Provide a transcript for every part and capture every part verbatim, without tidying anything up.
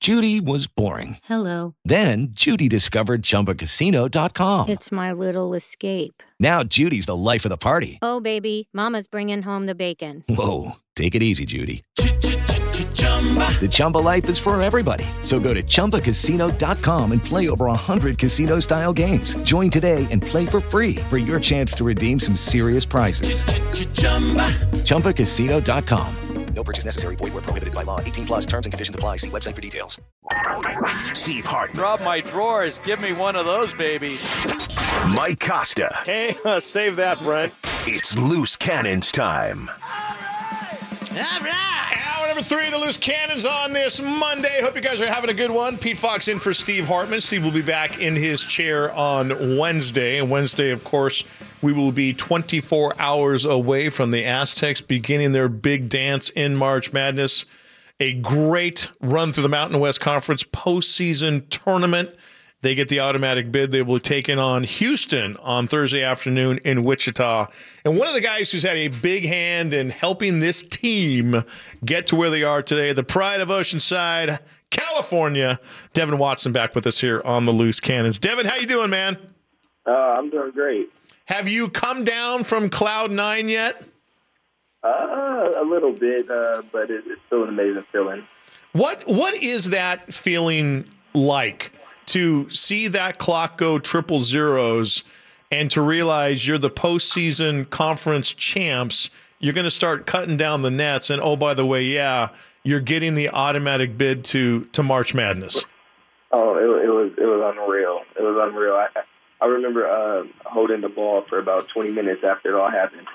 Judy was boring. Hello. Then Judy discovered Chumba Casino dot com. It's my little escape. Now Judy's the life of the party. Oh, baby, mama's bringing home the bacon. Whoa, take it easy, Judy. The Chumba life is for everybody. So go to Chumba Casino dot com and play over one hundred casino-style games. Join today and play for free for your chance to redeem some serious prizes. Chumba Casino dot com. No purchase necessary. Void where prohibited by law. eighteen plus terms and conditions apply. See website for details. Steve Hartman. Drop my drawers. Give me one of those, baby. Mike Costa. Hey, uh, save that, Brent. It's Loose Cannons time. All right. Hour number three of the Loose Cannons on this Monday. Hope you guys are having a good one. Pete Fox in for Steve Hartman. Steve will be back in his chair on Wednesday. And Wednesday, of course, we will be twenty-four hours away from the Aztecs beginning their big dance in March Madness. A great run through the Mountain West Conference postseason tournament. They get the automatic bid. They will take in on Houston on Thursday afternoon in Wichita. And one of the guys who's had a big hand in helping this team get to where they are today, the pride of Oceanside, California, Devin Watson, back with us here on the Loose Cannons. Devin, how you doing, man? Uh, I'm doing great. Have you come down from Cloud Nine yet? Uh, a little bit, uh, but it, it's still an amazing feeling. What What is that feeling like, to see that clock go triple zeros and to realize you're the postseason conference champs? You're going to start cutting down the nets, and oh, by the way, yeah, you're getting the automatic bid to, to March Madness. Oh, it, it was it was unreal. It was unreal. I, I remember uh, holding the ball for about twenty minutes after it all happened.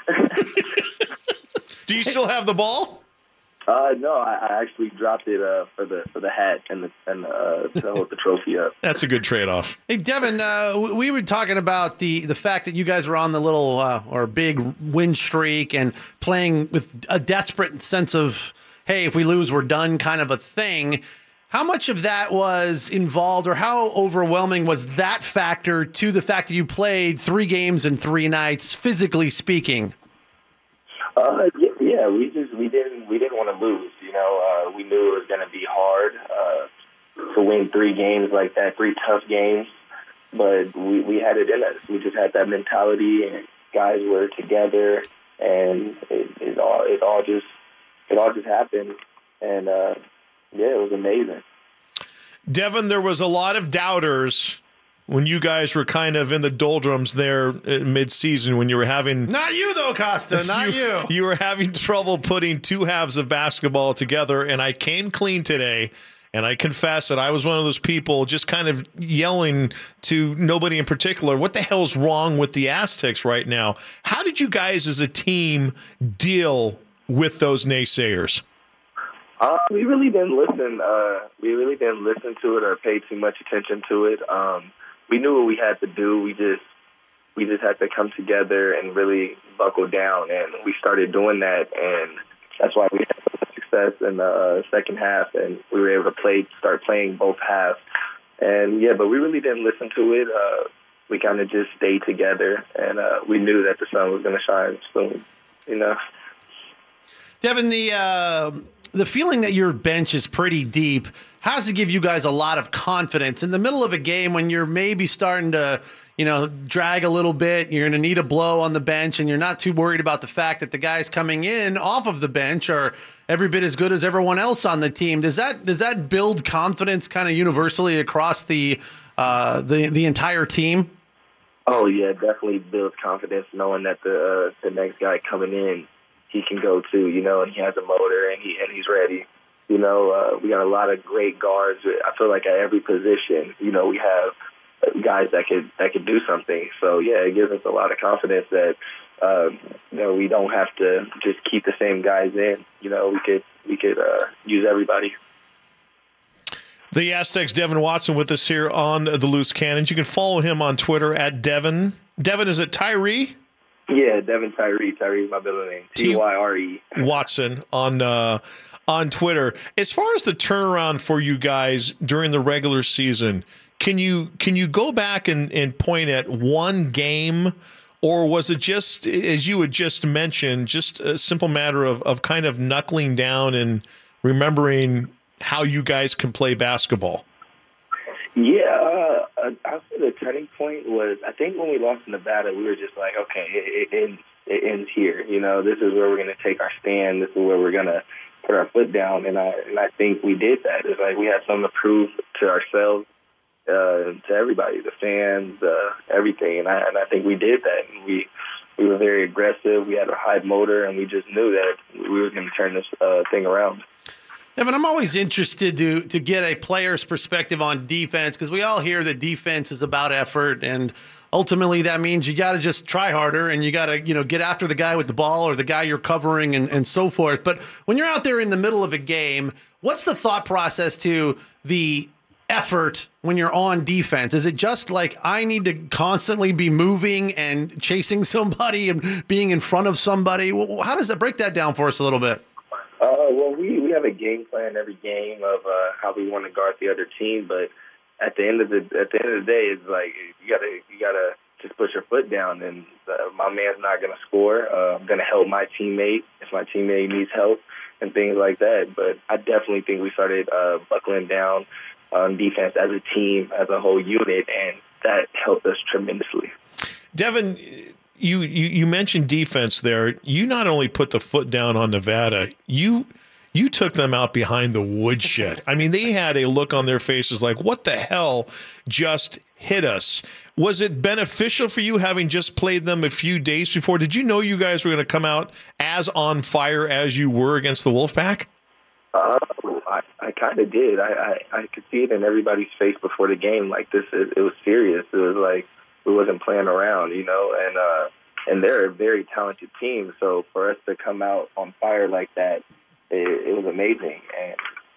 Do you still have the ball? Uh, no, I, I actually dropped it uh, for the for the hat and the and uh, to hold the trophy up. That's a good trade-off. Hey, Devin, uh, we were talking about the, the fact that you guys were on the little uh, or big win streak and playing with a desperate sense of, hey, if we lose, we're done kind of a thing. How much of that was involved, or how overwhelming was that factor to the fact that you played three games in three nights, physically speaking? Uh, yeah, we just we didn't we didn't want to lose. You know, uh, we knew it was going to be hard uh, to win three games like that, three tough games. But we, we had it in us. We just had that mentality, and guys were together, and it, it all it all just it all just happened. And uh, yeah, it was amazing. Devin, there was a lot of doubters when you guys were kind of in the doldrums there mid-season, when you were having... Not you, though, Costa, not you, you. You were having trouble putting two halves of basketball together, and I came clean today, and I confess that I was one of those people just kind of yelling to nobody in particular, what the hell's wrong with the Aztecs right now? How did you guys as a team deal with those naysayers? Uh, we really didn't listen. Uh, we really didn't listen to it or pay too much attention to it. Um, we knew what we had to do. We just we just had to come together and really buckle down, and we started doing that, and that's why we had so much success in the uh, second half, and we were able to play, start playing both halves. And yeah, but we really didn't listen to it. Uh, we kind of just stayed together, and uh, we knew that the sun was going to shine soon. You know, Devin, the. Uh... The feeling that your bench is pretty deep has to give you guys a lot of confidence in the middle of a game when you're maybe starting to, you know, drag a little bit. You're going to need a blow on the bench, and you're not too worried about the fact that the guys coming in off of the bench are every bit as good as everyone else on the team. Does that does that build confidence kind of universally across the uh, the the entire team? Oh yeah, definitely builds confidence knowing that the uh, the next guy coming in, he can go to, you know, and he has a motor and he and he's ready. You know, uh, we got a lot of great guards. I feel like at every position, you know, we have guys that could that could do something. So yeah, it gives us a lot of confidence that uh, you know, we don't have to just keep the same guys in. You know, we could we could uh, use everybody. The Aztecs, Devin Watson, with us here on the Loose Cannons. You can follow him on Twitter at Devin. Devin, is it Tyree? Yeah, Devin Tyree. Tyree is my middle name. T Y R E. Watson on uh, on Twitter. As far as the turnaround for you guys during the regular season, can you can you go back and, and point at one game, or was it just, as you had just mentioned, just a simple matter of, of kind of knuckling down and remembering how you guys can play basketball? Yeah, uh, I'll say the turning point was, I think when we lost in Nevada, we were just like, okay, it, it ends it ends here. You know, this is where we're going to take our stand. This is where we're going to put our foot down. And I and I think we did that. It's like we had something to prove to ourselves, uh, to everybody, the fans, uh, everything. And I and I think we did that. And we we were very aggressive. We had a high motor, and we just knew that we were going to turn this uh, thing around. Evan, I'm always interested to to get a player's perspective on defense, because we all hear that defense is about effort, and ultimately that means you got to just try harder and you got to, you know, get after the guy with the ball or the guy you're covering and, and so forth. But when you're out there in the middle of a game, what's the thought process to the effort when you're on defense? Is it just like, I need to constantly be moving and chasing somebody and being in front of somebody? How does that break that down for us a little bit? Uh, well, we, we have a game plan every game of uh, how we want to guard the other team, but at the end of the at the end of the day, it's like you gotta you gotta just put your foot down, and uh, my man's not gonna score. Uh, I'm gonna help my teammate if my teammate needs help and things like that. But I definitely think we started uh, buckling down on defense as a team, as a whole unit, and that helped us tremendously. Devin, you, you, you mentioned defense there. You not only put the foot down on Nevada, you you took them out behind the woodshed. I mean, they had a look on their faces like, what the hell just hit us? Was it beneficial for you having just played them a few days before? Did you know you guys were going to come out as on fire as you were against the Wolfpack? Uh, I, I kind of did. I, I, I could see it in everybody's face before the game. Like, this, it, it was serious. It was like we wasn't playing around, you know, and uh, and they're a very talented team. So for us to come out on fire like that, it, it was amazing. And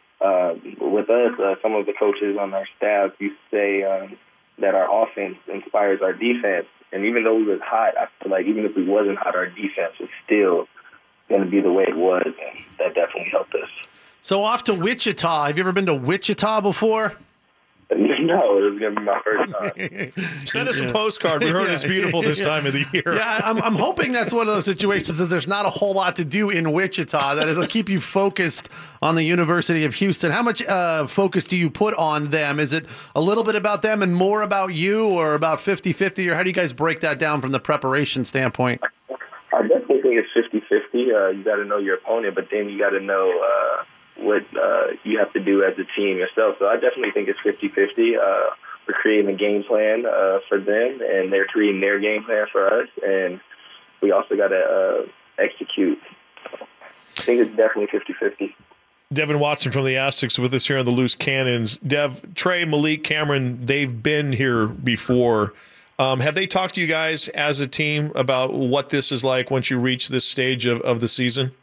uh, with us, uh, some of the coaches on our staff used to say um, that our offense inspires our defense. And even though we was hot, I feel like even if we wasn't hot, our defense was still going to be the way it was, and that definitely helped us. So off to Wichita. Have you ever been to Wichita before? No, it was going to be my first time. Send us a postcard. We heard Yeah. it's beautiful this Yeah. time of the year. Yeah, I'm, I'm hoping that's one of those situations that there's not a whole lot to do in Wichita, that it'll keep you focused on the University of Houston. How much uh, focus do you put on them? Is it a little bit about them and more about you, or about fifty-fifty, or how do you guys break that down from the preparation standpoint? I definitely think it's fifty-fifty. Uh, you got to know your opponent, but then you got to know uh, what uh, you have to do as a team yourself. So I definitely think it's fifty-fifty. Uh, we're creating a game plan uh, for them, and they're creating their game plan for us, and we also got to uh, execute. I think it's definitely fifty-fifty. Devin Watson from the Aztecs with us here on the Loose Cannons. Dev, Trey, Malik, Cameron, they've been here before. Um, have they talked to you guys as a team about what this is like once you reach this stage of, of the season?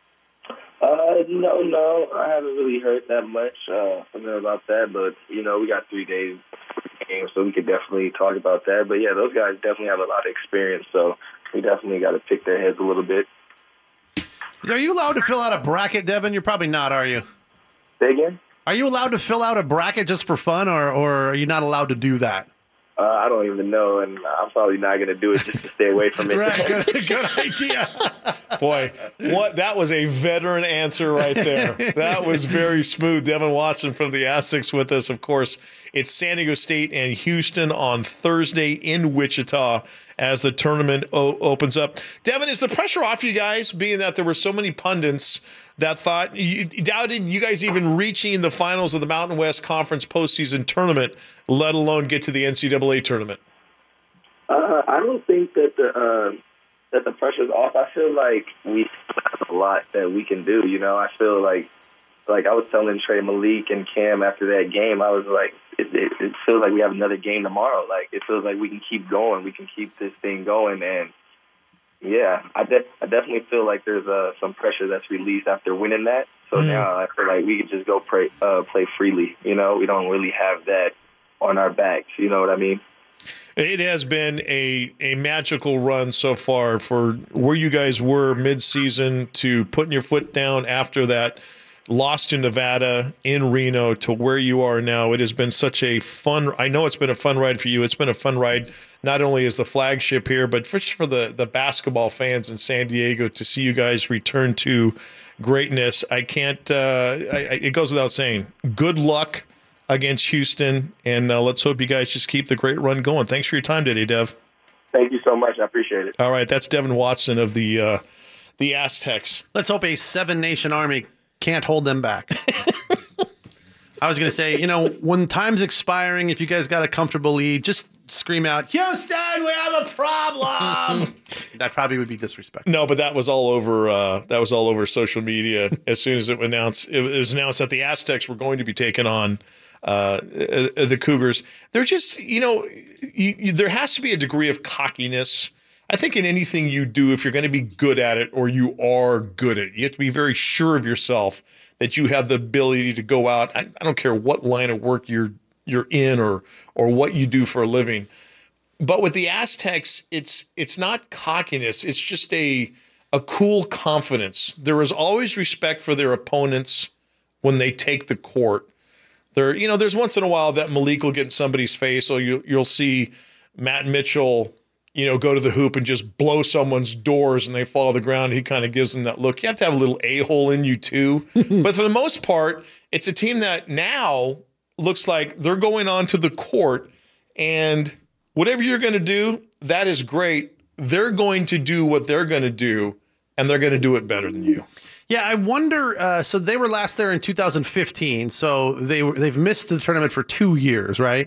Uh, no, no, I haven't really heard that much uh, from them about that, but, you know, we got three days game, so we could definitely talk about that. But, yeah, those guys definitely have a lot of experience, so we definitely got to pick their heads a little bit. Are you allowed to fill out a bracket, Devin? You're probably not, are you? Say again? Are you allowed to fill out a bracket just for fun, or, or are you not allowed to do that? Uh, I don't even know, and I'm probably not going to do it just to stay away from it. Right, good, good idea. Boy, what that was a veteran answer right there. That was very smooth. Devin Watson from the Aztecs with us. Of course, it's San Diego State and Houston on Thursday in Wichita as the tournament o- opens up. Devin, is the pressure off you guys, being that there were so many pundits that thought you doubted you guys even reaching the finals of the Mountain West Conference postseason tournament, let alone get to the N C double A tournament? Uh, I don't think that the uh, that the pressure's off. I feel like we have a lot that we can do. You know, I feel like like I was telling Trey, Malik, and Cam after that game, I was like, it, it, it feels like we have another game tomorrow. Like, it feels like we can keep going. We can keep this thing going. And, yeah, I, de- I definitely feel like there's uh, some pressure that's released after winning that. So mm. now I feel like we can just go play, uh, play freely. You know, we don't really have that on our backs. You know what I mean? It has been a, a magical run so far for where you guys were mid-season to putting your foot down after that lost in Nevada, in Reno, to where you are now. It has been such a fun, I know it's been a fun ride for you. It's been a fun ride, not only as the flagship here, but for, for the, the basketball fans in San Diego to see you guys return to greatness. I can't, uh, I, I, it goes without saying, good luck against Houston, and uh, let's hope you guys just keep the great run going. Thanks for your time today, Dev. Thank you so much. I appreciate it. All right, that's Devin Watson of the uh, the Aztecs. Let's hope a seven-nation army can't hold them back. I was going to say, you know, when time's expiring, if you guys got a comfortable lead, just scream out, Houston, we have a problem. That probably would be disrespectful. No, but that was all over. Uh, that was all over social media as soon as it was announced. It was announced that the Aztecs were going to be taking on uh, the Cougars. They're just, you know, you, you, there has to be a degree of cockiness. I think in anything you do, if you're going to be good at it, or you are good at it, you have to be very sure of yourself that you have the ability to go out. I, I don't care what line of work you're you're in or or what you do for a living. But with the Aztecs, it's it's not cockiness. It's just a a cool confidence. There is always respect for their opponents when they take the court. There, you know, there's once in a while that Malik will get in somebody's face, or you you'll see Matt Mitchell, you know, go to the hoop and just blow someone's doors and they fall to the ground. He kind of gives them that look. You have to have a little a-hole in you too. But for the most part, it's a team that now looks like they're going onto the court, and whatever you're going to do, that is great. They're going to do what they're going to do, and they're going to do it better than you. Yeah, I wonder. Uh, so they were last there in two thousand fifteen. So they were, they've missed the tournament for two years, right?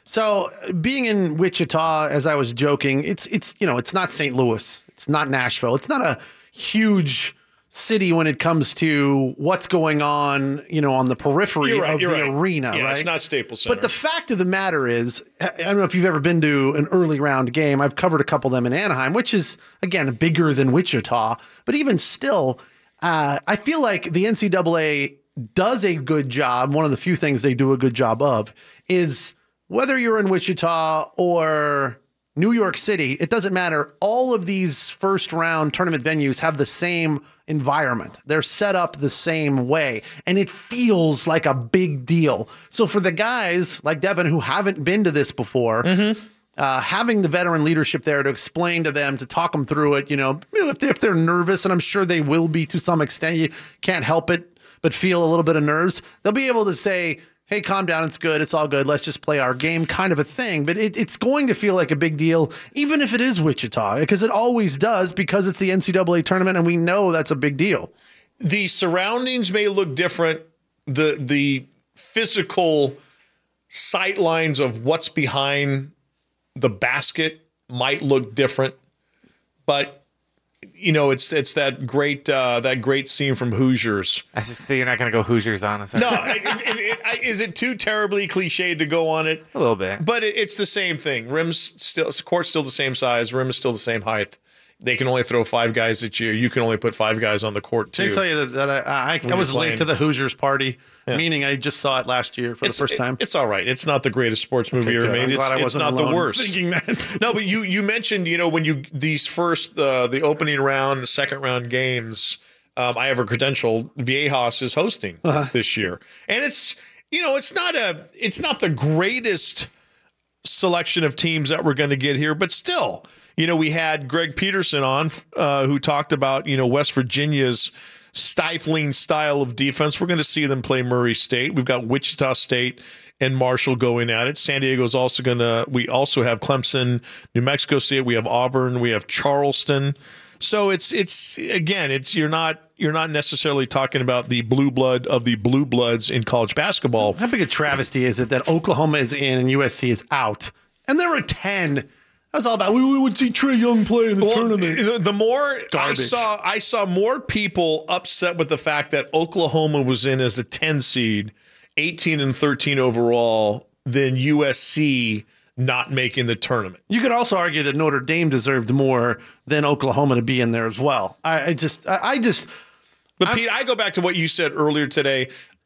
So being in Wichita, as I was joking, it's it's you know it's not Saint Louis, it's not Nashville, it's not a huge city when it comes to what's going on, you know, on the periphery right, of the right. arena, yeah, right? It's not Staples Center. But the fact of the matter is, I don't know if you've ever been to an early round game. I've covered a couple of them in Anaheim, which is, again, bigger than Wichita. But even still, uh, I feel like the N C double A does a good job. One of the few things they do a good job of is, whether you're in Wichita or New York City, it doesn't matter. All of these first round tournament venues have the same environment. They're set up the same way, and it feels like a big deal. So for the guys like Devin who haven't been to this before, mm-hmm. uh, having the veteran leadership there to explain to them, to talk them through it, you know, if, if they're nervous, and I'm sure they will be to some extent, you can't help it but feel a little bit of nerves. They'll be able to say, hey, calm down, it's good, it's all good, let's just play our game, kind of a thing. But it, it's going to feel like a big deal, even if it is Wichita, because it always does, because it's the N C double A tournament, and we know that's a big deal. The surroundings may look different. The the physical sight lines of what's behind the basket might look different, but you know, it's it's that great uh, that great scene from Hoosiers. I just say you're not going to go Hoosiers on us. No, it, it, it, it, is it too terribly cliched to go on it? A little bit, but it, it's the same thing. Rim's still, court's still the same size. Rim is still the same height. They can only throw five guys at you. You can only put five guys on the court too. Can I tell you that, that I, I, I was late to the Hoosiers party, yeah. meaning I just saw it last year for it's, the first time. It, it's all right. It's not the greatest sports movie okay, ever made. I'm It's, glad I it's wasn't not alone the worst. Thinking that. No, but you you mentioned, you know, when you these first uh, the opening round, the second round games. Um, I have a credential. Viejas is hosting uh-huh. this year, and it's you know it's not a it's not the greatest selection of teams that we're going to get here, but still. You know, we had Greg Peterson on uh, who talked about, you know, West Virginia's stifling style of defense. We're going to see them play Murray State. We've got Wichita State and Marshall going at it. San Diego's also going to – we also have Clemson, New Mexico State. We have Auburn. We have Charleston. So it's, it's again, it's you're not you're not necessarily talking about the blue blood of the blue bloods in college basketball. How big a travesty is it that Oklahoma is in and U S C is out? And there are ten – That's all about. We, we would see Trae Young play in the well, tournament. The more Garbage. I saw, I saw more people upset with the fact that Oklahoma was in as a ten seed, eighteen and thirteen overall, than U S C not making the tournament. You could also argue that Notre Dame deserved more than Oklahoma to be in there as well. I, I just, I, I just. But I'm, Pete, I go back to what you said earlier today.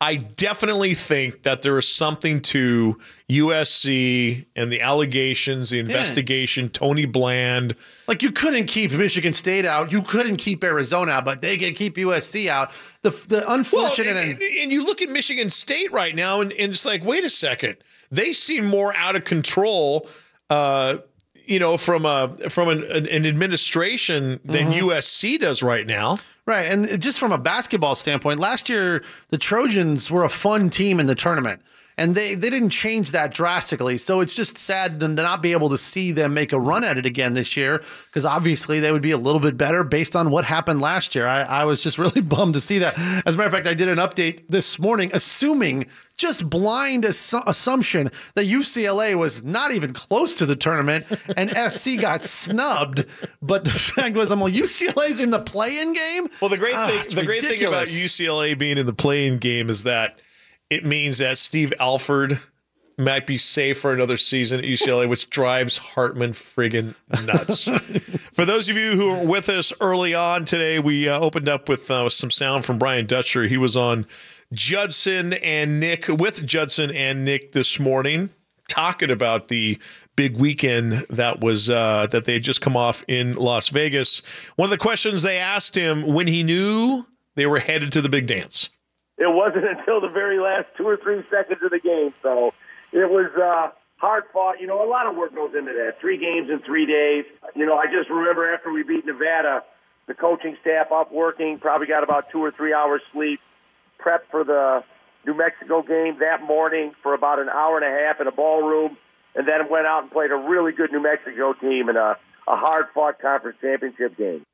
I definitely think that there is something to U S C and the allegations, the investigation, yeah. Tony Bland. Like, you couldn't keep Michigan State out. You couldn't keep Arizona out, but they can keep U S C out. The the unfortunate... Well, and, and, and you look at Michigan State right now, and, and it's like, wait a second. They seem more out of control, uh, you know, from a from an, an administration than mm-hmm. U S C does right now. Right, and just from a basketball standpoint, last year the Trojans were a fun team in the tournament, and they, they didn't change that drastically. So it's just sad to not be able to see them make a run at it again this year, because obviously they would be a little bit better based on what happened last year. I, I was just really bummed to see that. As a matter of fact, I did an update this morning assuming, just blind assu- assumption, that U C L A was not even close to the tournament and S C got snubbed. But the fact was, I'm like, U C L A's in the play-in game? Well, the great ah, thing, the great thing about U C L A being in the play-in game is that it means that Steve Alford might be safe for another season at U C L A, which drives Hartman friggin' nuts. For those of you who were with us early on today, we uh, opened up with uh, some sound from Brian Dutcher. He was on Judson and Nick, with Judson and Nick this morning, talking about the big weekend that was uh, that they had just come off in Las Vegas. One of the questions they asked him when he knew they were headed to the big dance. It wasn't until the very last two or three seconds of the game, so it was uh, hard fought. You know, a lot of work goes into that. Three games in three days. You know, I just remember after we beat Nevada, the coaching staff up working, probably got about two or three hours sleep, prepped for the New Mexico game that morning for about an hour and a half in a ballroom, and then went out and played a really good New Mexico team in a, a hard-fought conference championship game.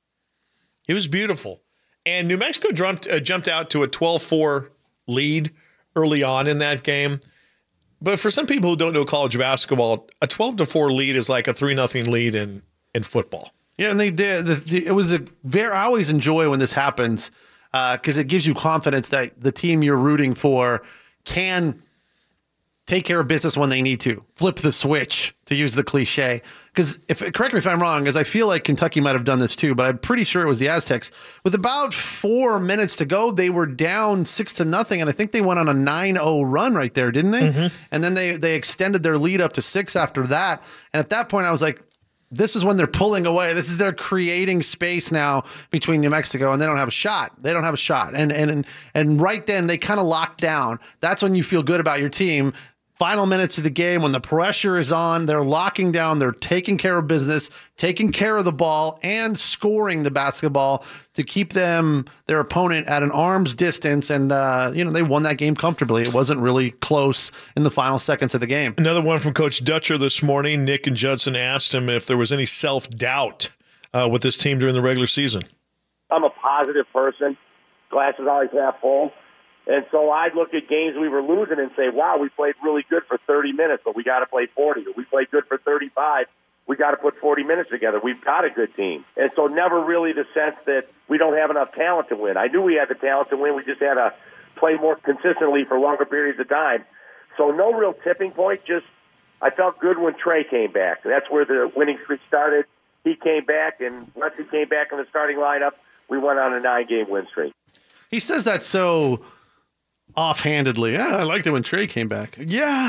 It was beautiful. And New Mexico jumped, uh, jumped out to a twelve four lead early on in that game. But for some people who don't know college basketball, a twelve to four lead is like a three nothing lead in, in football. Yeah, and they did. The, the, it was a very. I always enjoy when this happens because uh, it gives you confidence that the team you're rooting for can take care of business when they need to. Flip the switch, to use the cliche. Because if correct me if I'm wrong, because I feel like Kentucky might have done this too, but I'm pretty sure it was the Aztecs. With about four minutes to go, they were down six to nothing, and I think they went on a nine oh run right there, didn't they? Mm-hmm. And then they they extended their lead up to six after that. And at that point, I was like, this is when they're pulling away. This is they're creating space now between New Mexico, and they don't have a shot. They don't have a shot. And and and, and right then, they kind of locked down. That's when you feel good about your team. Final minutes of the game, when the pressure is on, they're locking down, they're taking care of business, taking care of the ball, and scoring the basketball to keep them, their opponent, at an arm's distance. And, uh, you know, they won that game comfortably. It wasn't really close in the final seconds of the game. Another one from Coach Dutcher this morning. Nick and Judson asked him if there was any self-doubt uh, with this team during the regular season. I'm a positive person. Glass is always half full. And so I'd look at games we were losing and say, wow, we played really good for thirty minutes, but we got to play forty. Or we played good for thirty-five. We got to put forty minutes together. We've got a good team. And so never really the sense that we don't have enough talent to win. I knew we had the talent to win. We just had to play more consistently for longer periods of time. So no real tipping point. Just I felt good when Trey came back. That's where the winning streak started. He came back, and once he came back in the starting lineup, we went on a nine-game win streak. He says that so offhandedly. Yeah, I liked it when Trey came back. Yeah.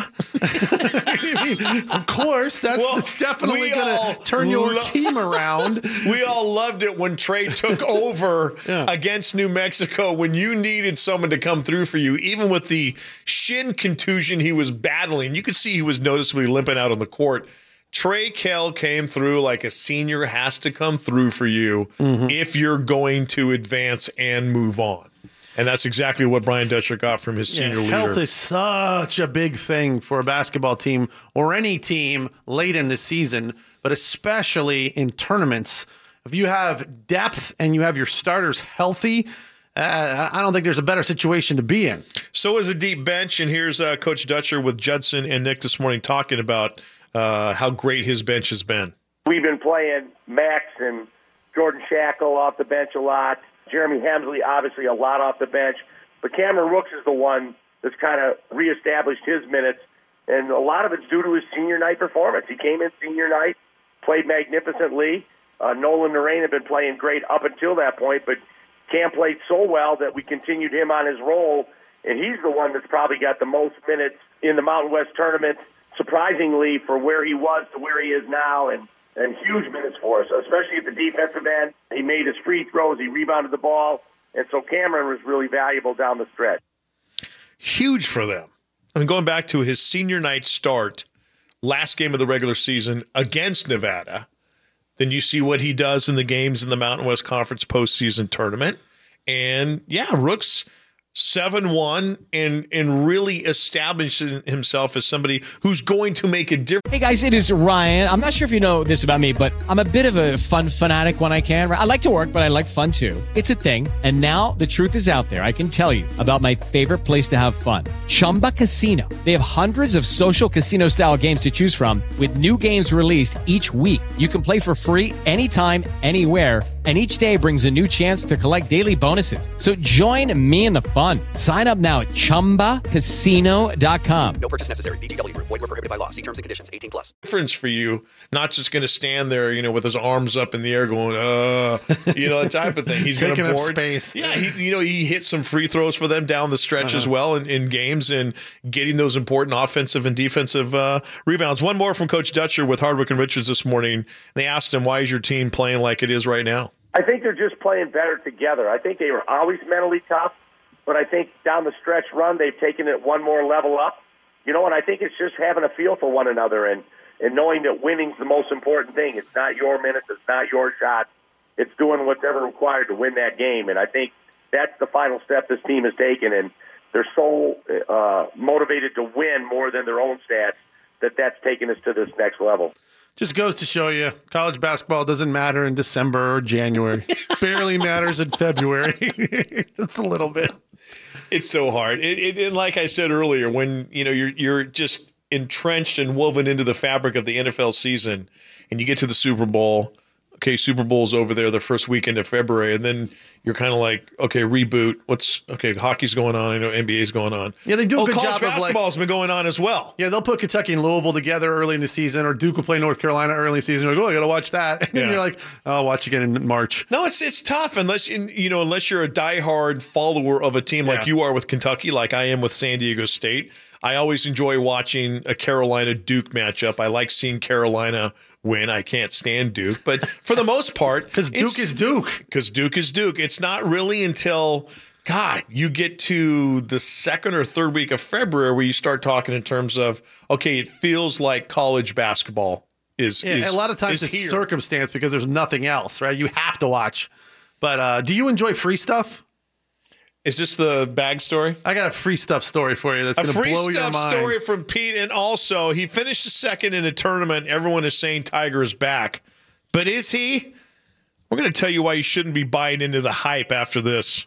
I mean, of course, that's, well, that's definitely going to turn your lo- team around. We all loved it when Trey took over yeah. against New Mexico when you needed someone to come through for you, even with the shin contusion he was battling. You could see he was noticeably limping out on the court. Trey Kell came through like a senior has to come through for you mm-hmm. if you're going to advance and move on. And that's exactly what Brian Dutcher got from his senior yeah, leader. Health is such a big thing for a basketball team or any team late in the season, but especially in tournaments. If you have depth and you have your starters healthy, uh, I don't think there's a better situation to be in. So is a deep bench, and here's uh, Coach Dutcher with Judson and Nick this morning talking about uh, how great his bench has been. We've been playing Max and Jordan Shackle off the bench a lot. Jeremy Hemsley, obviously, a lot off the bench. But Cameron Rooks is the one that's kind of reestablished his minutes. And a lot of it's due to his senior night performance. He came in senior night, played magnificently. Uh, Nolan Narain had been playing great up until that point, but Cam played so well that we continued him on his role and he's the one that's probably got the most minutes in the Mountain West tournament, surprisingly, for where he was to where he is now, and, and huge minutes for us, especially at the defensive end. He made his free throws, he rebounded the ball, and so Cameron was really valuable down the stretch. Huge for them. I mean, going back to his senior night start, last game of the regular season against Nevada, then you see what he does in the games in the Mountain West Conference postseason tournament. And, yeah, Rook's seven one and and really establishing himself as somebody who's going to make a difference. Hey, guys, it is Ryan. I'm not sure if you know this about me, but I'm a bit of a fun fanatic when I can. I like to work, but I like fun, too. It's a thing. And now the truth is out there. I can tell you about my favorite place to have fun, Chumba Casino. They have hundreds of social casino-style games to choose from with new games released each week. You can play for free anytime, anywhere, and each day brings a new chance to collect daily bonuses. So join me in the fun. Sign up now at chumba casino dot com. No purchase necessary. V G W Group. Void where prohibited by law. See terms and conditions. eighteen plus. Difference for you, not just going to stand there, you know, with his arms up in the air going, uh, you know, that type of thing. He's going to board. Space. Yeah, he, you know, he hit some free throws for them down the stretch uh-huh. as well in, in games and getting those important offensive and defensive uh, rebounds. One more from Coach Dutcher with Hardwick and Richards this morning. They asked him, why is your team playing like it is right now? I think they're just playing better together. I think they were always mentally tough, but I think down the stretch run, they've taken it one more level up. You know, and I think it's just having a feel for one another and, and knowing that winning's the most important thing. It's not your minutes. It's not your shot. It's doing whatever required to win that game. And I think that's the final step this team has taken. And they're so uh, motivated to win more than their own stats that that's taken us to this next level. Just goes to show you, college basketball doesn't matter in December or January. Barely matters in February. Just a little bit. It's so hard. It, it, and like I said earlier, when you know you're you're just entrenched and woven into the fabric of the N F L season, and you get to the Super Bowl. Okay, Super Bowl's over there the first weekend of February, and then you're kind of like, okay, reboot. What's okay? Hockey's going on. I know N B A's going on. Yeah, they do a oh, good college job of like basketball's been going on as well. Yeah, they'll put Kentucky and Louisville together early in the season, or Duke will play North Carolina early in the season. You're like, oh, I got to watch that, and then Yeah. you're like, oh, I'll watch again in March. No, it's it's tough unless in, you know unless you're a diehard follower of a team like Yeah. you are with Kentucky, like I am with San Diego State. I always enjoy watching a Carolina Duke matchup. I like seeing Carolina win. I can't stand Duke, but for the most part, Because Duke is Duke. because Duke is Duke. It's not really until God you get to the second or third week of February where you start talking in terms of okay, it feels like college basketball is. Yeah, is a lot of times is it's here. circumstance because there's nothing else, right? You have to watch. But uh, do you enjoy free stuff? Is this the bag story? I got a free stuff story for you that's A going to free blow your stuff mind. story from Pete, and also he finished second in a tournament. Everyone is saying Tiger is back, but is he? We're going to tell you why you shouldn't be buying into the hype after this.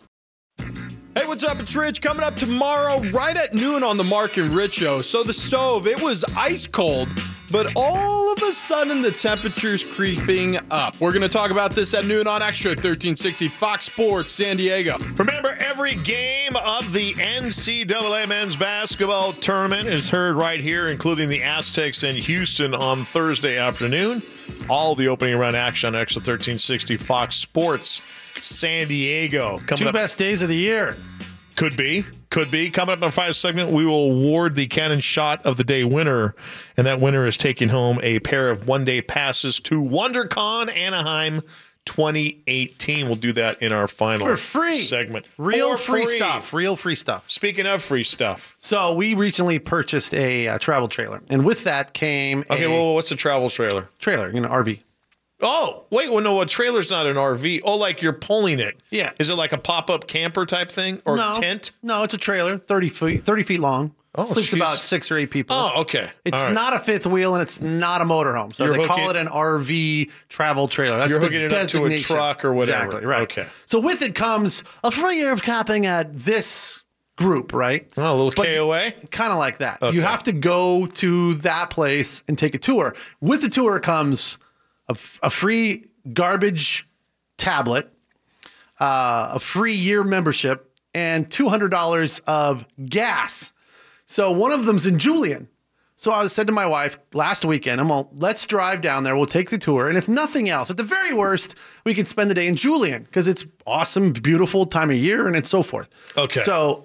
Hey, what's up? It's Rich. Coming up tomorrow, right at noon on the Mark and Rich Show. So the stove, it was ice cold, but all of a sudden the temperature's creeping up. We're going to talk about this at noon on Extra thirteen sixty Fox Sports San Diego. Remember, every game of the N C double A men's basketball tournament is heard right here, including the Aztecs in Houston on Thursday afternoon. All the opening round action on Extra thirteen sixty Fox Sports San Diego. Coming Two up, best days of the year. Could be. Could be. Coming up in our final segment, we will award the Cannon Shot of the Day winner, and that winner is taking home a pair of one-day passes to WonderCon Anaheim twenty eighteen. We'll do that in our final For free. segment. Real For free, stuff. Real free stuff. Speaking of free stuff. So we recently purchased a uh, travel trailer, and with that came Okay, a well, what's a travel trailer? trailer, you know, R V. Oh, wait, well, no, a trailer's not an R V. Oh, like you're pulling it. Yeah. Is it like a pop-up camper type thing or no, tent? No, it's a trailer, thirty feet, thirty feet long. Oh, Sleeps she's- about six or eight people. Oh, okay. It's All right. not a fifth wheel, and it's not a motorhome. So You're they call hooking- it an R V travel trailer. That's You're the hooking it up to a designation. truck or whatever. Exactly, right. Okay. So with it comes a free year of camping at this group, right? Oh, a little But- K O A? Kind of like that. Okay. You have to go to that place and take a tour. With the tour comes a, f- a free garbage tablet, uh, a free year membership, and two hundred dollars of gas. So one of them's in Julian. So I said to my wife last weekend, I'm all, let's drive down there. We'll take the tour. And if nothing else, at the very worst, we can spend the day in Julian because it's awesome, beautiful time of year and it's so forth. Okay. So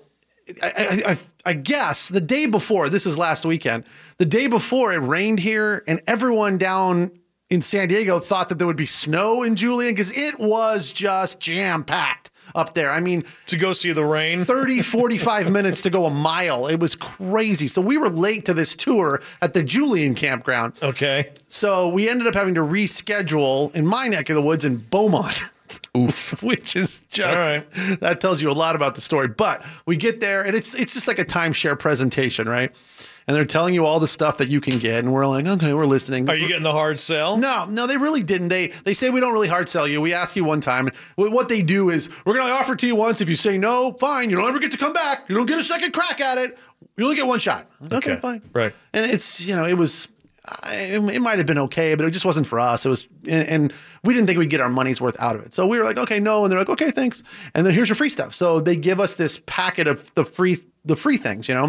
I, I, I guess the day before, this is last weekend, the day before it rained here and everyone down in San Diego thought that there would be snow in Julian because it was just jam packed up there. I mean, to go see the rain, thirty, forty-five minutes to go a mile. It was crazy. So we were late to this tour at the Julian campground. Okay. So we ended up having to reschedule in my neck of the woods in Beaumont. Oof. Which is just, all right. That tells you a lot about the story. But we get there and it's it's just like a timeshare presentation, right? And they're telling you all the stuff that you can get. And we're like, okay, we're listening. Are you getting the hard sell? No, no, they really didn't. They they say we don't really hard sell you. We ask you one time. What they do is we're going to offer it to you once. If you say no, fine. You don't ever get to come back. You don't get a second crack at it. You only get one shot. Okay, okay fine. Right. And it's, you know, it was, it, it might have been okay, but it just wasn't for us. It was, and, and we didn't think we'd get our money's worth out of it. So we were like, okay, no. And they're like, okay, thanks. And then here's your free stuff. So they give us this packet of the free, the free things, you know,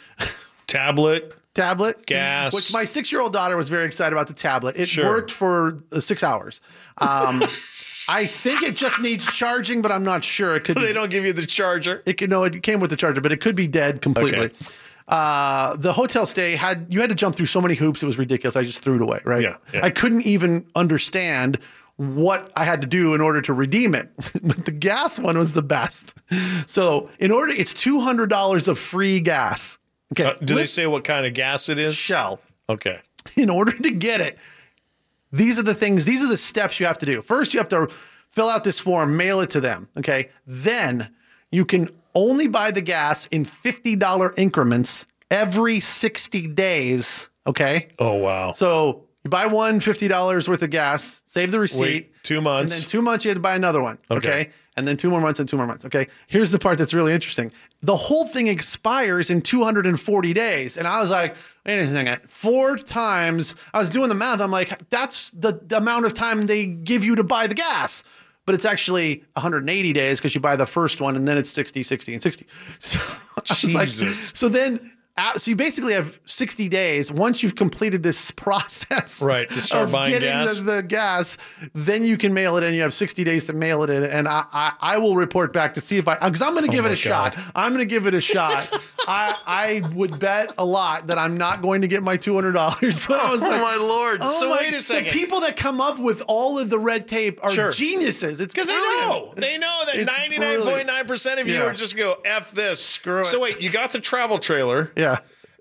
tablet. Tablet, gas, which my six-year-old daughter was very excited about the tablet. It sure. worked for uh, six hours. Um, I think it just needs charging, but I'm not sure. It could. They be, don't give you the charger. It could no. It came with the charger, but it could be dead completely. Okay. Uh, the hotel stay had you had to jump through so many hoops. It was ridiculous. I just threw it away. Right. Yeah, yeah. I couldn't even understand what I had to do in order to redeem it. But the gas one was the best. So in order, it's two hundred dollars of free gas. Okay. Uh, do they say what kind of gas it is? Shell. Okay. In order to get it, these are the things, these are the steps you have to do. First, you have to fill out this form, mail it to them. Okay. Then you can only buy the gas in fifty dollars increments every sixty days. Okay. Oh, wow. So you buy one fifty dollars worth of gas, save the receipt. Wait two months. And then two months you have to buy another one. Okay. Okay. And then two more months and two more months. Okay. Here's the part that's really interesting. The whole thing expires in two hundred forty days. And I was like, wait a second. Four times I was doing the math. I'm like, that's the, the amount of time they give you to buy the gas. But it's actually one hundred eighty days because you buy the first one and then it's sixty, sixty, and sixty. So, I was like, so then Uh, so you basically have sixty days once you've completed this process, right, to start of buying getting gas. The, the gas. Then you can mail it in. You have sixty days to mail it in, and I I, I will report back to see if I because I'm going to give oh it a God. shot. I'm going to give it a shot. I I would bet a lot that I'm not going to get my two hundred dollars. Oh like, my Lord! Oh so my, wait a second. The people that come up with all of the red tape are sure. geniuses. It's because they know they know that ninety-nine point nine percent of you yeah. are just go F this. Screw it. So wait, you got the travel trailer. Yeah.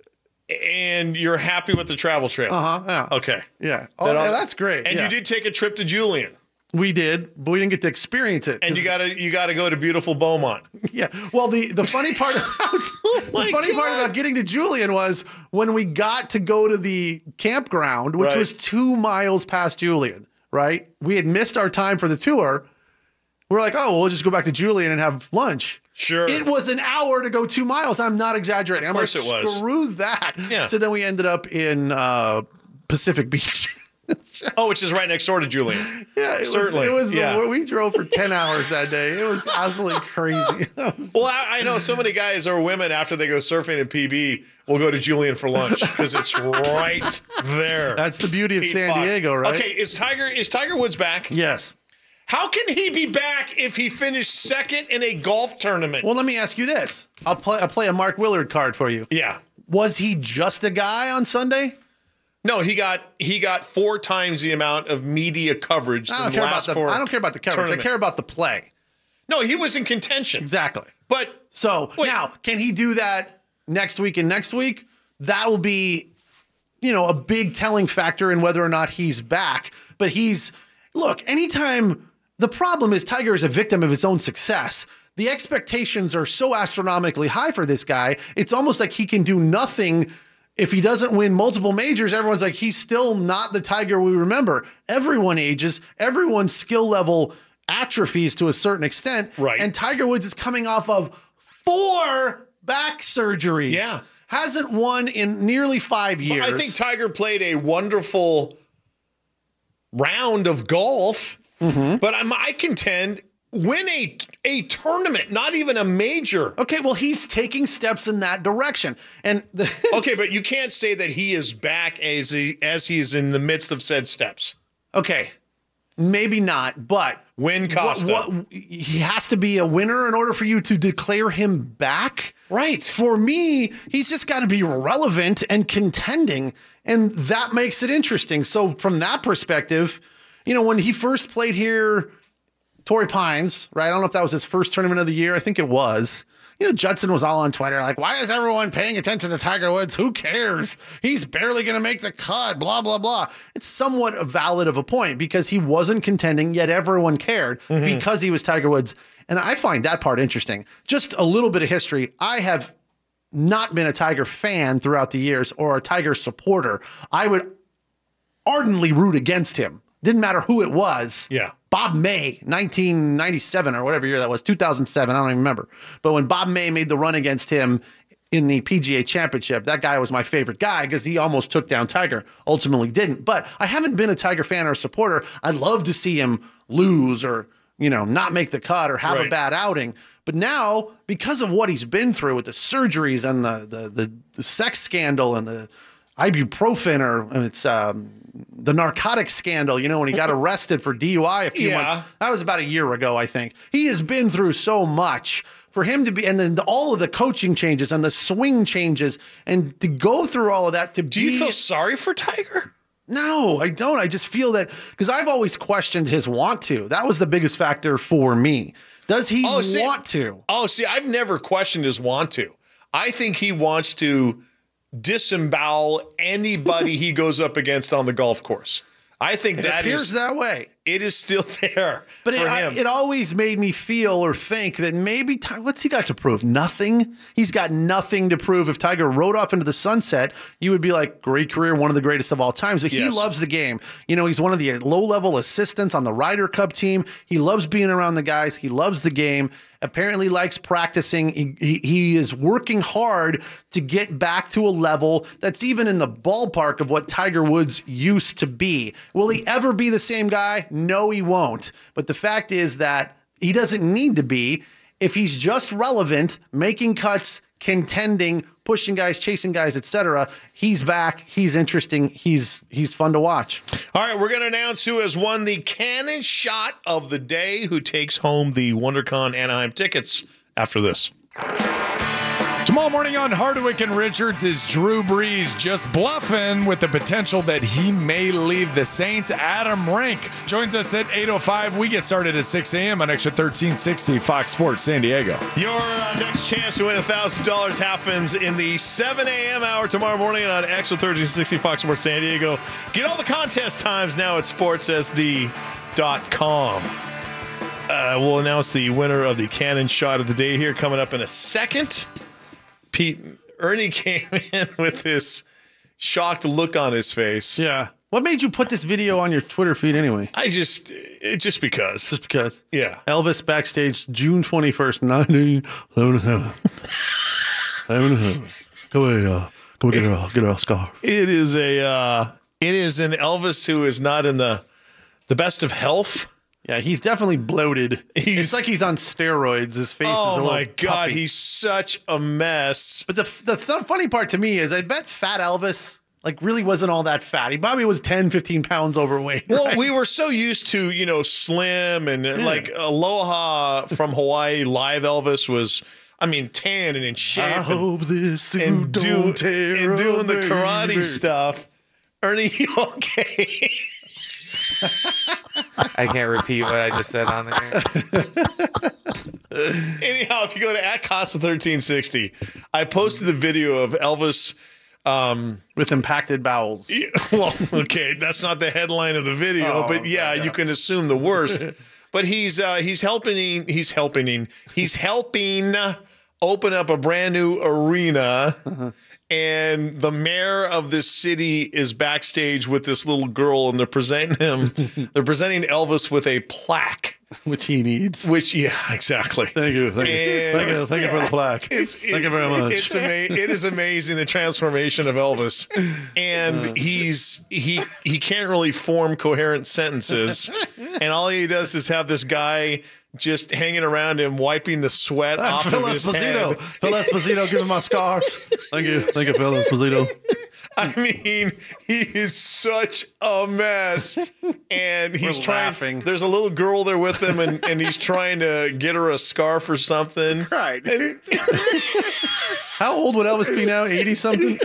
And you're happy with the travel trailer. Uh-huh. Yeah. Okay. Yeah. Oh, yeah, that's great. And yeah. you did take a trip to Julian. We did, but we didn't get to experience it. And you gotta you gotta go to beautiful Beaumont. Yeah. Well, the, the funny part about oh the funny God. part about getting to Julian was when we got to go to the campground, which right. was two miles past Julian, right? We had missed our time for the tour. We're like, oh, well, we'll just go back to Julian and have lunch. Sure. It was an hour to go two miles. I'm not exaggerating. I'm of course like, it was. Screw that. Yeah. So then we ended up in uh, Pacific Beach. Just, oh, which is right next door to Julian. Yeah, it certainly. Was, it was yeah. the, we drove for ten hours that day. It was absolutely crazy. Well, I, I know so many guys or women after they go surfing in P B will go to Julian for lunch because it's right there. That's the beauty of Pete San Fox. Diego, right? Okay, is Tiger is Tiger Woods back? Yes. How can he be back if he finished second in a golf tournament? Well, let me ask you this. I'll play I'll play a Mark Willard card for you. Yeah. Was he just a guy on Sunday? No, he got he got four times the amount of media coverage I than don't the care about last the four I don't care about the coverage. tournament. I care about the play. No, he was in contention. Exactly. But so wait. now, can he do that next week and next week? That will be, you know, a big telling factor in whether or not he's back. But he's look, anytime the problem is Tiger is a victim of his own success. The expectations are so astronomically high for this guy. It's almost like he can do nothing. If he doesn't win multiple majors, everyone's like, he's still not the Tiger we remember. Everyone ages. Everyone's skill level atrophies to a certain extent. Right. And Tiger Woods is coming off of four back surgeries. Yeah. Hasn't won in nearly five years. I think Tiger played a wonderful round of golf. Mm-hmm. But I'm, I contend win a a tournament, not even a major. Okay, well, he's taking steps in that direction. And the okay, but you can't say that he is back as he as he is in the midst of said steps. Okay, Maybe not, but win Costa. What, what, he has to be a winner in order for you to declare him back. Right. For me, he's just got to be relevant and contending, and that makes it interesting. So from that perspective, you know, when he first played here, Torrey Pines, right? I don't know if that was his first tournament of the year. I think it was. You know, Judson was all on Twitter like, why is everyone paying attention to Tiger Woods? Who cares? He's barely going to make the cut, blah, blah, blah. It's somewhat a valid of a point because he wasn't contending, yet everyone cared mm-hmm. because he was Tiger Woods. And I find that part interesting. Just a little bit of history. I have not been a Tiger fan throughout the years or a Tiger supporter. I would ardently root against him. Didn't matter who it was. Yeah. Bob May, nineteen ninety-seven or whatever year that was, two thousand seven, I don't even remember. But when Bob May made the run against him in the P G A Championship, that guy was my favorite guy because he almost took down Tiger, ultimately didn't. But I haven't been a Tiger fan or a supporter. I'd love to see him lose or, you know, not make the cut or have right. a bad outing. But now, because of what he's been through with the surgeries and the the the, the sex scandal and the ibuprofen or it's um, the narcotics scandal, you know, when he got arrested for D U I a few yeah. months. That was about a year ago, I think. He has been through so much for him to be, and then the, all of the coaching changes and the swing changes and to go through all of that to Do be. Do you feel sorry for Tiger? No, I don't. I just feel that because I've always questioned his want to. That was the biggest factor for me. Does he oh, see, want to? Oh, see, I've never questioned his want to. I think he wants to disembowel anybody he goes up against on the golf course. I think it that appears is that way. It is still there, but for it, him. I, it always made me feel or think that maybe what's he got to prove? Nothing. He's got nothing to prove. If Tiger rode off into the sunset, you would be like, great career, one of the greatest of all times. But yes. he loves the game. You know, he's one of the low-level assistants on the Ryder Cup team. He loves being around the guys. He loves the game. Apparently likes practicing. He, he, he is working hard to get back to a level that's even in the ballpark of what Tiger Woods used to be. Will he ever be the same guy? No, he won't. But the fact is that he doesn't need to be. If he's just relevant, making cuts, contending, pushing guys, chasing guys, et cetera, he's back. He's interesting. He's he's fun to watch. All right, we're going to announce who has won the Cannon Shot of the Day, who takes home the WonderCon Anaheim tickets after this. Tomorrow morning on Hardwick and Richards is Drew Brees just bluffing with the potential that he may leave the Saints. Adam Rank joins us at eight oh five. We get started at six a.m. on Extra thirteen sixty Fox Sports San Diego. Your uh, next chance to win one thousand dollars happens in the seven a.m. hour tomorrow morning on Extra thirteen sixty Fox Sports San Diego. Get all the contest times now at sports s d dot com. Uh, we'll announce the winner of the Cannon Shot of the Day here coming up in a second. Pete, Ernie came in with this shocked look on his face. Yeah. What made you put this video on your Twitter feed anyway? I just, it just because. Just because. Yeah. Elvis backstage, June twenty-first, nineteen seventy-seven. seventy-seven. Go away, uh, go get her, get her a scarf. It is a, uh, it is an Elvis who is not in the, the best of health. Yeah, he's definitely bloated. He's, it's like he's on steroids. His face oh is a little my God, puffy. He's such a mess. But the the th- funny part to me is I bet fat Elvis like really wasn't all that fat. He probably was ten, fifteen pounds overweight. Well, right? we were so used to, you know, slim and yeah. like Aloha from Hawaii live Elvis was, I mean, tan and in shape. I and, hope this suit and, do, don't tear and doing the baby. karate stuff. Ernie, you okay? I can't repeat what I just said on there. Anyhow, if you go to at Costa thirteen sixty, I posted the video of Elvis um, with impacted bowels. Yeah, well, okay, that's not the headline of the video, oh, but yeah, yeah, you can assume the worst. But he's uh, he's helping he's helping he's helping open up a brand new arena. Uh-huh. And the mayor of this city is backstage with this little girl, and they're presenting him. They're presenting Elvis with a plaque, which he needs. Which, yeah, exactly. Thank you, thank you, thank you, thank you for the plaque. It's, thank it, you very much. It's ama- It is amazing the transformation of Elvis, and uh. he's he he can't really form coherent sentences, and all he does is have this guy just hanging around him, wiping the sweat off Phil of his Esposito. head. Phil Esposito, give him my scarves. Thank you. Thank you, Phil Esposito. I mean, he is such a mess. And he's We're trying. laughing. There's a little girl there with him, and, and he's trying to get her a scarf or something. Right. And, How old would Elvis be now? eighty something?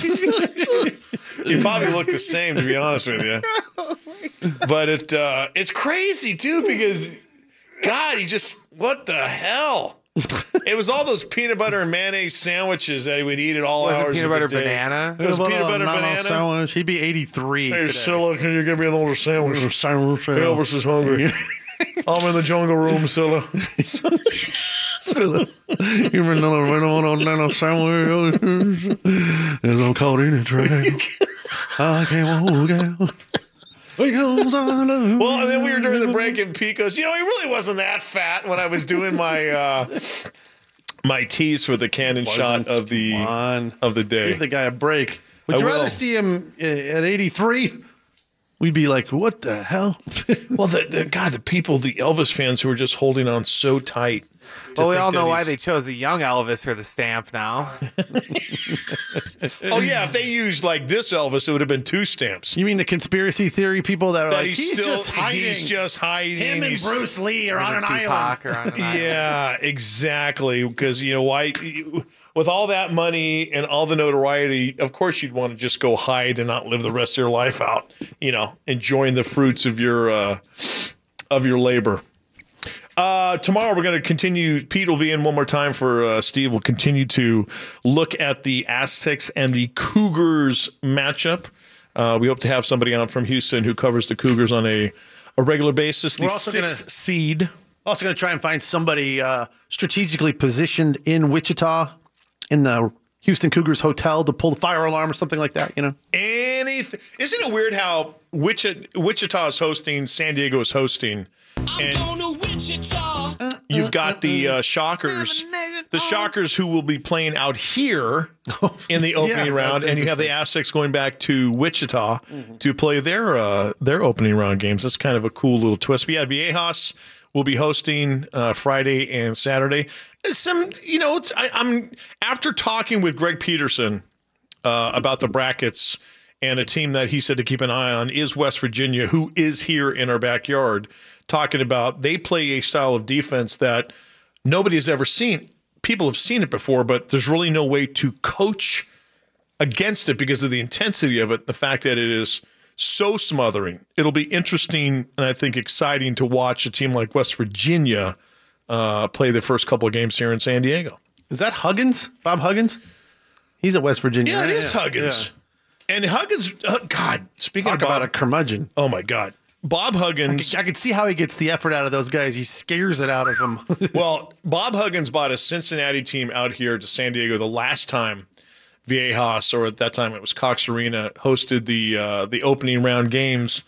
he probably looked the same, to be honest with you. But it uh, it's crazy, too, because, God, he just, what the hell? It was all those peanut butter and mayonnaise sandwiches that he would eat at all Was it hours peanut of butter the day. banana? It was peanut butter Banana banana. Sandwich. He'd be eighty-three Hey, today. Scylla, can you give me another sandwich? Sandwich. Elvis is hungry. I'm in the jungle room, Scylla. Scylla. You remember another banana sandwich? As I'm caught in a trap. I can't walk out. Well, and then we were during the break, and Pete goes, you know, he really wasn't that fat when I was doing my uh, my tease for the cannon shot of the of the day. Give the guy a break. Would I you will. rather see him uh, at eighty-three? We'd be like, what the hell? Well, the, the God, the people, the Elvis fans who are just holding on so tight. Well, we all know why he's- they chose a young Elvis for the stamp now. Oh, yeah, if they used like this Elvis, it would have been two stamps. You mean the conspiracy theory people that are That like, he's, he's, still, just hiding. He's just hiding. Him and He's- Bruce Lee are on an Tupac island. or on an island. Yeah, exactly. Because, you know, why? With all that money and all the notoriety, of course you'd want to just go hide and not live the rest of your life out, you know, enjoying the fruits of your uh, of your labor. Uh, tomorrow we're going to continue. Pete will be in one more time for uh, Steve. We'll continue to look at the Aztecs and the Cougars matchup. Uh, we hope to have somebody on from Houston who covers the Cougars on a, a regular basis. The We're also sixth gonna- seed. Also going to try and find somebody uh, strategically positioned in Wichita in the Houston Cougars hotel to pull the fire alarm or something like that, you know? Anything. Isn't it weird how Wichita, Wichita is hosting, San Diego is hosting, and you've got the uh, Shockers, the Shockers who will be playing out here in the opening Yeah, round, that's and you have the Aztecs going back to Wichita to play their uh, their opening round games. That's kind of a cool little twist. But yeah, Viejas will be hosting uh, Friday and Saturday. Some, you know, it's, I, I'm after talking with Greg Peterson uh, about the brackets, and a team that he said to keep an eye on is West Virginia, who is here in our backyard, talking about they play a style of defense that nobody has ever seen. People have seen it before, but there's really no way to coach against it because of the intensity of it, the fact that it is so smothering. It'll be interesting and I think exciting to watch a team like West Virginia uh, play the first couple of games here in San Diego. Is that Huggins? Bob Huggins? He's at West Virginia. Yeah, right? it is Huggins. And Huggins, uh, God, speaking Talk of Bob, about a curmudgeon. oh my God. Bob I Huggins. could, I could see how he gets the effort out of those guys. He scares it out of them. Well, Bob Huggins bought a Cincinnati team out here to San Diego the last time Viejas, or at that time it was Cox Arena, hosted the uh, the opening round games,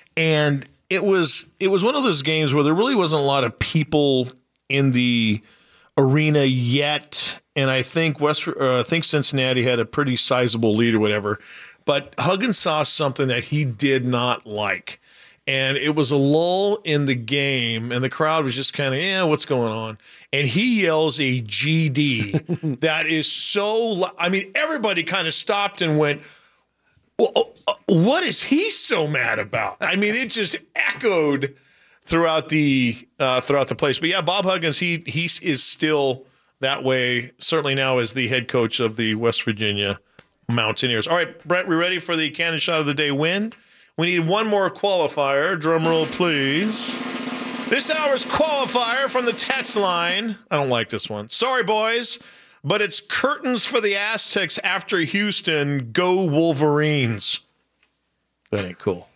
and it was it was one of those games where there really wasn't a lot of people in the arena yet, and I think West uh, I think Cincinnati had a pretty sizable lead or whatever, but Huggins saw something that he did not like. And it was a lull in the game, and the crowd was just kind of, yeah, what's going on? And he yells a G D that is so, lo- I mean, everybody kind of stopped and went, well, uh, what is he so mad about? I mean, it just echoed throughout the uh, throughout the place. But yeah, Bob Huggins, he he is still that way, certainly now as the head coach of the West Virginia Mountaineers. All right, Brett, we ready for the cannon shot of the day win? We need one more qualifier. Drum roll, please. This hour's qualifier from the text line. I don't like this one. Sorry, boys, but it's curtains for the Aztecs after Houston. Go Wolverines. That ain't cool.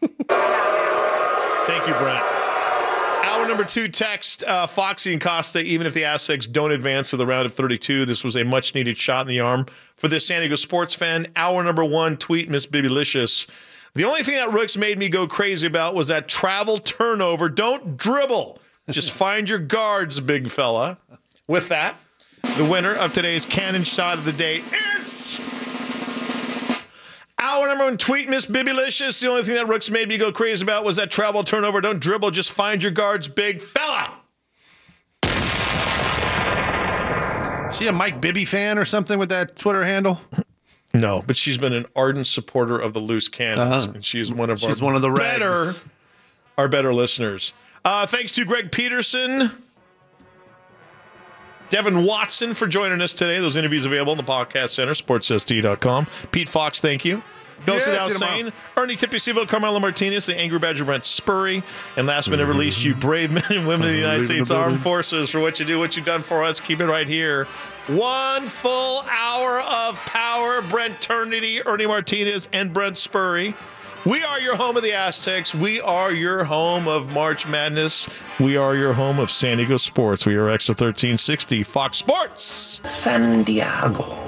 Thank you, Brent. Hour number two text, uh, Foxy and Costa, even if the Aztecs don't advance to the round of thirty-two, this was a much-needed shot in the arm for this San Diego sports fan. Hour number one, tweet Miss Bibylicious. The only thing that Rooks made me go crazy about was that travel turnover. Don't dribble. Just find your guards, big fella. With that, the winner of today's cannon shot of the day is our number one tweet, Miss Bibylicious. The only thing that Rooks made me go crazy about was that travel turnover. Don't dribble. Just find your guards, big fella. Is she a Mike Bibby fan or something with that Twitter handle? No, but she's been an ardent supporter of the Loose Cannons, Uh-huh. and she's one of She's our one of the better, regs. our better listeners. Uh, thanks to Greg Peterson, Devin Watson for joining us today. Those interviews available in the podcast center, sports s t dot com. Pete Fox, thank you. Ghost Yeah, of see you Sane, Ernie Tippy-Sevo, Carmelo Martinez, the Angry Badger Brent Spurry, and last but never least, you brave men and women of the United States Armed Forces for what you do, what you've done for us. Keep it right here. One full hour of power. Brent Ternity, Ernie Martinez, and Brent Spurry. We are your home of the Aztecs. We are your home of March Madness. We are your home of San Diego sports. We are Extra thirteen sixty, Fox Sports. San Diego.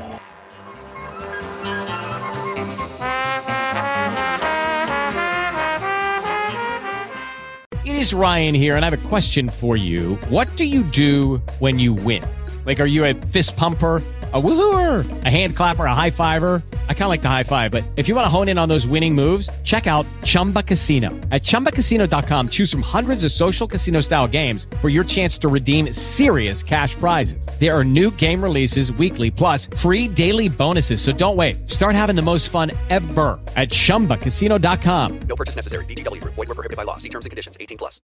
It is Ryan here, and I have a question for you. What do you do when you win? Like, are you a fist pumper, a woohooer, a hand clapper, a high fiver? I kind of like the high five, but if you want to hone in on those winning moves, check out Chumba Casino. At chumba casino dot com, choose from hundreds of social casino-style games for your chance to redeem serious cash prizes. There are new game releases weekly, plus free daily bonuses. So don't wait. Start having the most fun ever at chumba casino dot com. No purchase necessary. V G W Group. Void where prohibited by law. See terms and conditions. eighteen plus.